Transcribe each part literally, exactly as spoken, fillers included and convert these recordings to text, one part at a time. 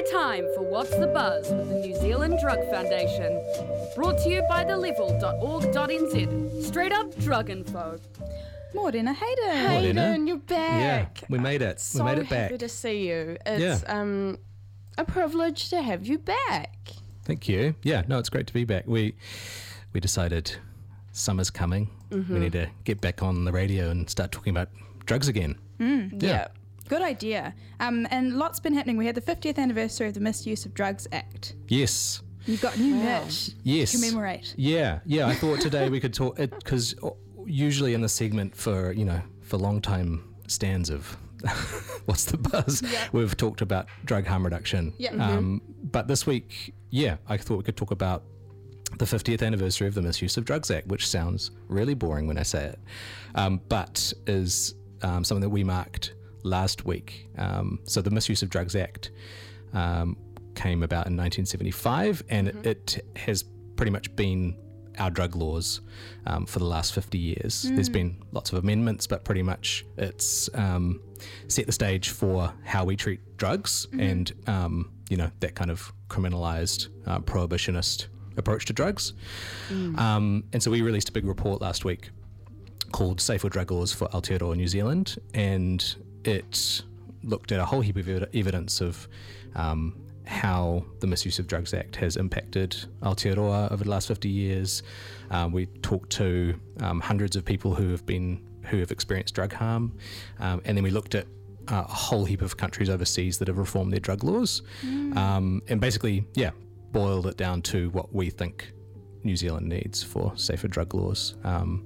high time for What's the Buzz with the New Zealand Drug Foundation. Brought to you by the level dot org dot n z. Straight up drug info. Morena Hayden. Hayden, you're back. Yeah, we made it. So we made it back. happy to see you. It's Yeah. um a privilege to have you back. Thank you. Yeah, no, it's great to be back. We we decided summer's coming. Mm-hmm. We need to get back on the radio and start talking about drugs again. Mm. Yeah. Yeah. Good idea. Um, and lots been happening. We had the fiftieth anniversary of the Misuse of Drugs Act. Yes. You've got new Wow. merch Yes. to commemorate. Yeah, yeah. I thought today we could talk because usually in the segment for you know for long time stands of What's the Buzz, Yeah. we've talked about drug harm reduction. Yeah. Um, but this week, yeah, I thought we could talk about the fiftieth anniversary of the Misuse of Drugs Act, which sounds really boring when I say it, um, but is um, something that we marked last week. Um, so the Misuse of Drugs Act um, came about in nineteen seventy-five, and Mm-hmm. it, it has pretty much been our drug laws um, for the last fifty years. Mm. There's been lots of amendments, but pretty much it's um, set the stage for how we treat drugs Mm-hmm. and, um, you know, that kind of criminalized, uh, prohibitionist approach to drugs. Mm. Um, and so we released a big report last week called Safer Drug Laws for Aotearoa New Zealand, and it looked at a whole heap of ev- evidence of um, how the Misuse of Drugs Act has impacted Aotearoa over the last fifty years. Um, we talked to um, hundreds of people who have been who have experienced drug harm, um, and then we looked at uh, a whole heap of countries overseas that have reformed their drug laws, um, and basically, yeah, boiled it down to what we think New Zealand needs for safer drug laws. Um,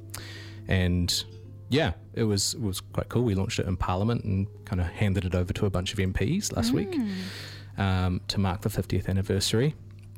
and yeah, it was it was quite cool. We launched it in Parliament and kind of handed it over to a bunch of M Ps last week um, to mark the fiftieth anniversary.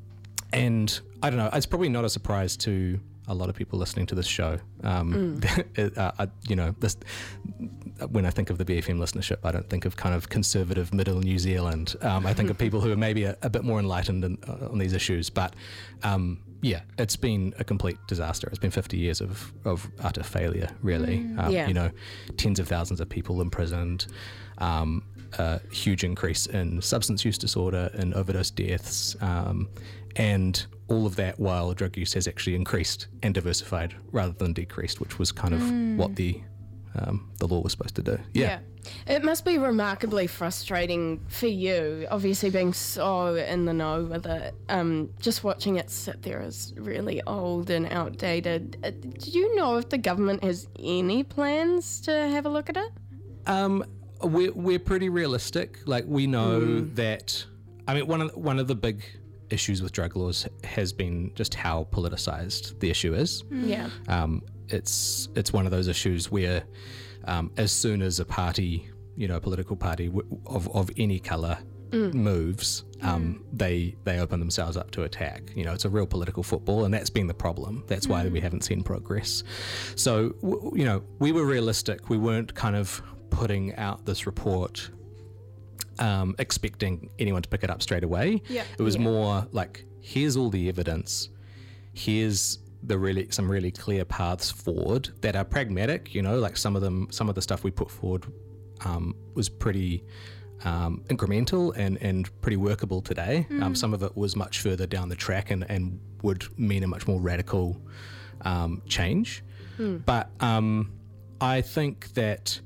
And I don't know, it's probably not a surprise to a lot of people listening to this show. Um, it, uh, I, you know, this when I think of the B F M listenership, I don't think of kind of conservative middle New Zealand. Um, I think of people who are maybe a, a bit more enlightened in, uh, on these issues. But um, yeah, it's been a complete disaster. It's been fifty years of, of utter failure, really. Mm. Um, Yeah. You know, tens of thousands of people imprisoned, um, a huge increase in substance use disorder and overdose deaths, um, and all of that while drug use has actually increased and diversified rather than decreased, which was kind of what the um, the law was supposed to do. Yeah. It must be remarkably frustrating for you, obviously being so in the know with it. Um, just watching it sit there is really old and outdated. Uh, do you know if the government has any plans to have a look at it? Um, we're we're pretty realistic. Like we know Mm. that. I mean, one of the, one of the big issues with drug laws has been just how politicized the issue is. Yeah. Um, it's it's one of those issues where, um, as soon as a party, you know, a political party w- of of any color moves, um, they they open themselves up to attack. You know, it's a real political football, and that's been the problem. That's why we haven't seen progress. So, w- you know, we were realistic. We weren't kind of putting out this report um, expecting anyone to pick it up straight away. Yeah. It was Yeah. more like, here's all the evidence. Here's the really some really clear paths forward that are pragmatic. You know, like some of them, some of the stuff we put forward um, was pretty um, incremental and, and pretty workable today. Um, some of it was much further down the track and, and would mean a much more radical um, change. But um, I think that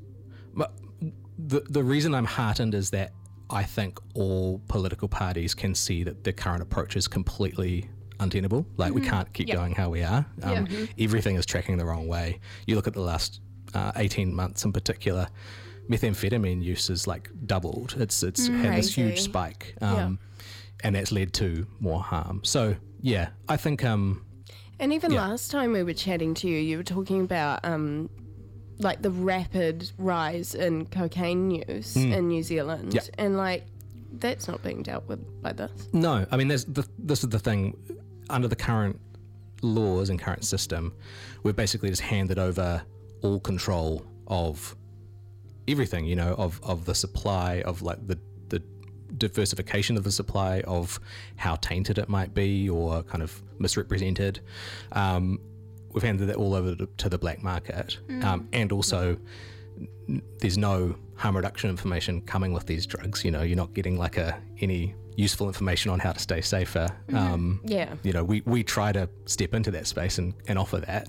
the the reason I'm heartened is that I think all political parties can see that the current approach is completely untenable. Like we can't keep Yep. going how we are. Um, Yeah. Everything is tracking the wrong way. You look at the last uh, eighteen months in particular, methamphetamine use is like doubled. It's it's had this huge Crazy. spike, um, and that's led to more harm. So yeah, I think um, And even Yeah. last time we were chatting to you, you were talking about um, like the rapid rise in cocaine use in New Zealand, Yeah. and like that's not being dealt with by this. no, I mean, there's the, this is the thing. Under the current laws and current system, we've basically just handed over all control of everything, you know, of, of the supply, of like the, the diversification of the supply, of how tainted it might be or kind of misrepresented. Um, we've handed that all over to, to the black market. Um, and also, n- there's no harm reduction information coming with these drugs. You know, you're not getting like a any useful information on how to stay safer. Mm-hmm. Um, yeah. You know, we, we try to step into that space and, and offer that.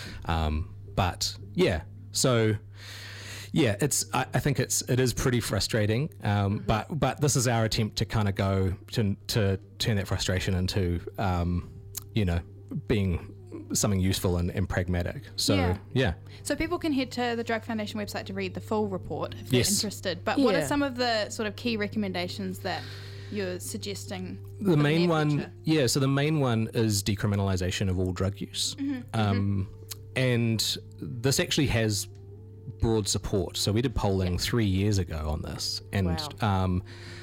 Um, but yeah, so yeah, it's, I, I think it's, it is pretty frustrating. Um, mm-hmm. but, but this is our attempt to kind of go to, to turn that frustration into, um, you know, being something useful and, and pragmatic. So yeah. yeah. So people can head to the Drug Foundation website to read the full report if they're yes. interested. But yeah. what are some of the sort of key recommendations that you're suggesting? The main the one, future? yeah, so the main one is decriminalisation of all drug use. Mm-hmm. Um, mm-hmm. And this actually has broad support. So we did polling yeah. three years ago on this, and wow. um,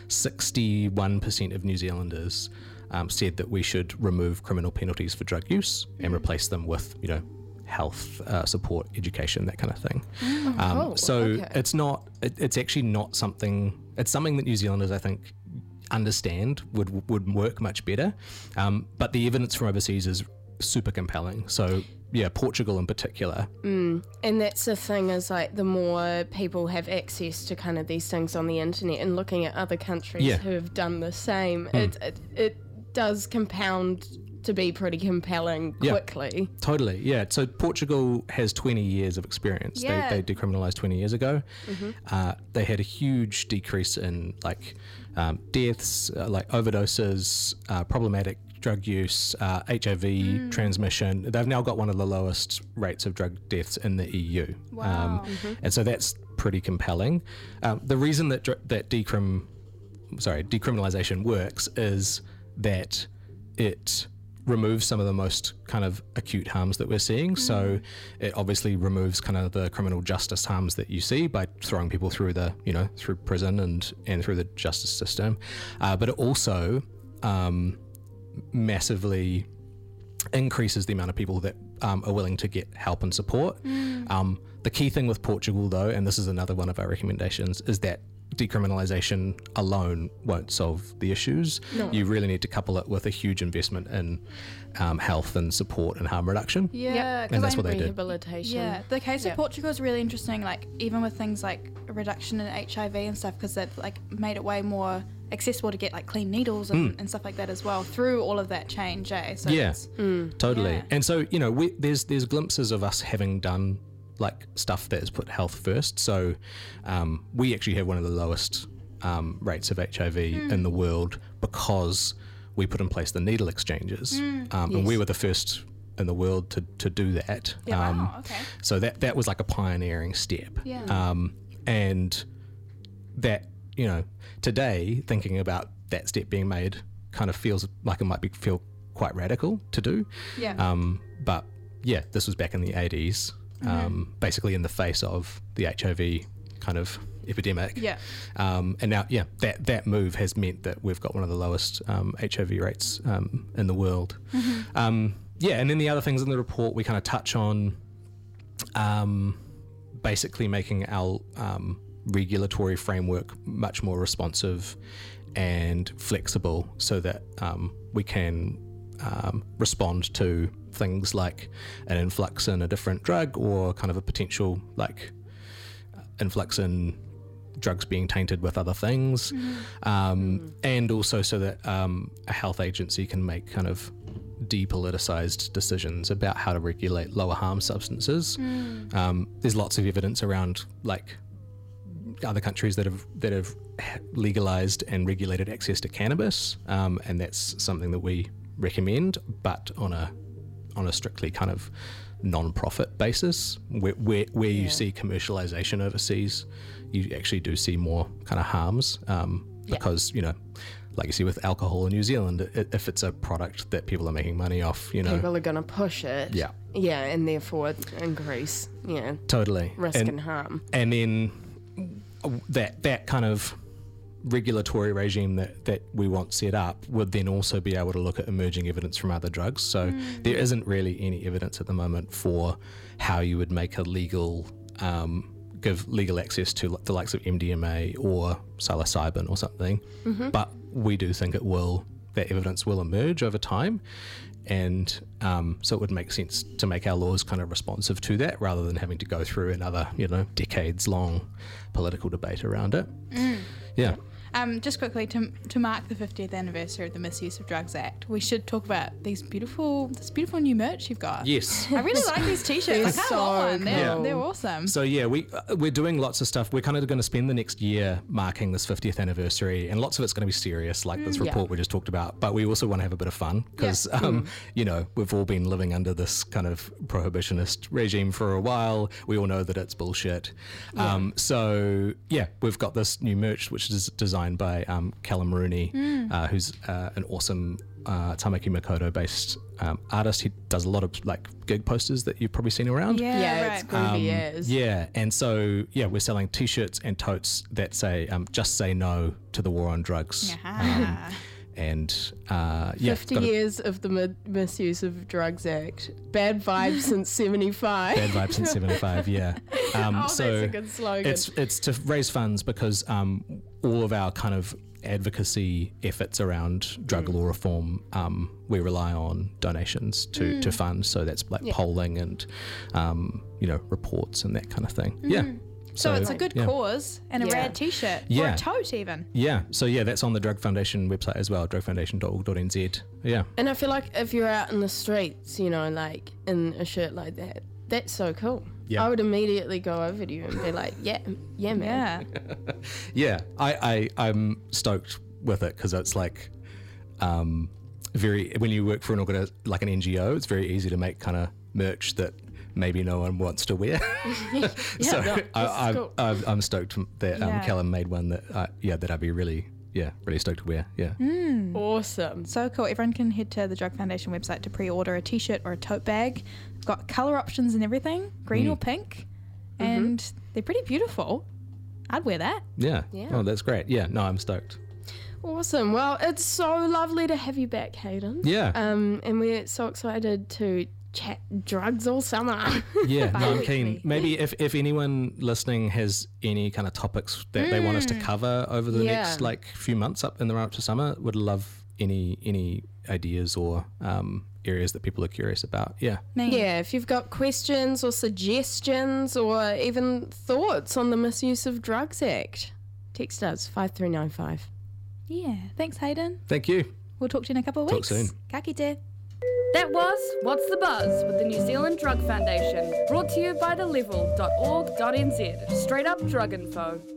sixty-one percent of New Zealanders um, said that we should remove criminal penalties for drug use mm-hmm. and replace them with, you know, health uh, support, education, that kind of thing. Oh, um, cool. so okay. it's not, it, it's actually not something, it's something that New Zealanders, I think, understand would would work much better. Um, but the evidence from overseas is super compelling. So yeah, Portugal in particular. Mm. And that's the thing, is like the more people have access to kind of these things on the internet and looking at other countries Yeah. who have done the same, Mm. it, it it does compound to be pretty compelling Yeah. quickly. Totally, yeah. So Portugal has twenty years of experience. Yeah. They, they decriminalised twenty years ago. Mm-hmm. Uh, they had a huge decrease in like um, deaths, uh, like overdoses, uh, problematic drug use, uh, H I V Mm. transmission. They've now got one of the lowest rates of drug deaths in the E U. Wow. Mm-hmm. And so that's pretty compelling. Um, the reason that dr- that decrim, sorry, decriminalisation works is that it removes some of the most kind of acute harms that we're seeing. Mm. So it obviously removes kind of the criminal justice harms that you see by throwing people through the, you know, through prison and, and through the justice system. Uh, but it also um, massively increases the amount of people that um, are willing to get help and support. Mm. Um, the key thing with Portugal, though, and this is another one of our recommendations, is that decriminalisation alone won't solve the issues. No. You really need to couple it with a huge investment in um, health and support and harm reduction. Yeah, 'cause And that's I'm- what they did. Rehabilitation. Yeah, the case Yeah. of Portugal is really interesting, like even with things like a reduction in H I V and stuff, because they've like made it way more accessible to get like clean needles and, Mm. and stuff like that as well through all of that change, eh? So Yeah. it's- Mm. Totally. Yeah. And so, you know, we, there's there's glimpses of us having done like stuff that has put health first. So um, we actually have one of the lowest um, rates of H I V Mm. in the world because we put in place the needle exchanges. Mm. Um, And we Yes. were the first in the world to, to do that. Yeah, Um, wow, okay. So that, that was like a pioneering step. Yeah. Um, and that, you know, today thinking about that step being made kind of feels like it might be feel quite radical to do. Yeah. Um, but yeah, this was back in the eighties, um, Mm-hmm. basically in the face of the H I V kind of epidemic. Yeah. Um, and now, yeah, that, that move has meant that we've got one of the lowest um, H I V rates um, in the world. Mm-hmm. Um, yeah, and then the other things in the report we kind of touch on, um, basically making our um, regulatory framework much more responsive and flexible so that um, we can um, respond to things like an influx in a different drug or kind of a potential like influx in drugs being tainted with other things, mm-hmm. um, mm-hmm. and also so that um, a health agency can make kind of depoliticized decisions about how to regulate lower harm substances. Mm. Um, there's lots of evidence around like other countries that have that have legalized and regulated access to cannabis, um, and that's something that we recommend, but on a on a strictly kind of non-profit basis. Where where, where Yeah. you see commercialization overseas, you actually do see more kind of harms, um, Yeah. because you know, like you see with alcohol in New Zealand, i- if it's a product that people are making money off, you know, People are going to push it. Yeah. Yeah, and therefore increase, yeah, totally risk and, and harm. and then that that kind of regulatory regime that, that we want set up would then also be able to look at emerging evidence from other drugs. So Mm. there isn't really any evidence at the moment for how you would make a legal, um, give legal access to the likes of M D M A or psilocybin or something. Mm-hmm. But we do think it will, that evidence will emerge over time. And um, so it would make sense to make our laws kind of responsive to that rather than having to go through another, you know, decades long political debate around it. Mm. Yeah. Um, just quickly, to to mark the fiftieth anniversary of the Misuse of Drugs Act, we should talk about these beautiful, this beautiful new merch you've got. Yes. I really like these t-shirts. I They're kind of so want one. They're, cool. they're awesome. So yeah, we uh, we're doing lots of stuff. We're kind of going to spend the next year marking this fiftieth anniversary, and lots of it's going to be serious, like this report Yeah. we just talked about. But we also want to have a bit of fun because, Yeah. um, you know, we've all been living under this kind of prohibitionist regime for a while. We all know that it's bullshit. Um, so yeah, we've got this new merch which is designed by um, Callum Rooney, uh, who's uh, an awesome uh, Tamaki Makoto based um, artist. He does a lot of like gig posters that you've probably seen around. Yeah, Yeah, right. it's groovy as. Yeah, and so yeah, we're selling T-shirts and totes that say um, "Just say no to the war on drugs." Aha. Um, and uh, yeah, fifty got a years of the mi- Misuse of Drugs Act. Bad vibes since seventy-five. bad vibes since seventy-five. Yeah, um, Oh, so that's a good slogan. it's it's to raise funds because um, all of our kind of advocacy efforts around drug Mm. law reform, um, we rely on donations to, to fund. So that's like polling and um, you know reports and that kind of thing. Yeah. So, it's a good yeah. cause and a Yeah. rad t-shirt. Or Yeah. a tote even. Yeah, so yeah, that's on the Drug Foundation website as well, drug foundation dot org dot n z. Yeah, And I feel like if you're out in the streets, you know, like in a shirt like that, that's so cool. Yeah. I would immediately go over to you and be like, yeah, yeah, man. Yeah. yeah, I, I I'm stoked with it because it's like, um, very when you work for an organi- like an N G O, it's very easy to make kind of merch that maybe no one wants to wear. so no, I, this is I'm, cool. I'm I'm stoked that um, Yeah. Callum made one that uh, yeah that I'd be really yeah really stoked to wear. Yeah. Awesome. So cool. Everyone can head to the Drug Foundation website to pre-order a t-shirt or a tote bag. We've got colour options and everything, green or pink. And they're pretty beautiful. I'd wear that. Yeah. Yeah. Oh, that's great. Yeah. No, I'm stoked. Awesome. Well, it's so lovely to have you back, Hayden. Yeah. Um, and we're so excited to chat drugs all summer. Yeah, no, I'm keen. Bi-weekly. Maybe if, if anyone listening has any kind of topics that they want us to cover over the Yeah. next like few months up in the run up to summer, would love any any ideas or um, areas that people are curious about. Yeah. Me. Yeah, if you've got questions or suggestions or even thoughts on the Misuse of Drugs Act, text us five three nine five. Yeah. Thanks, Hayden. Thank you. We'll talk to you in a couple of Talk weeks. soon. Ka kite. That was What's the Buzz with the New Zealand Drug Foundation, brought to you by the level dot org dot n z. Straight up drug info.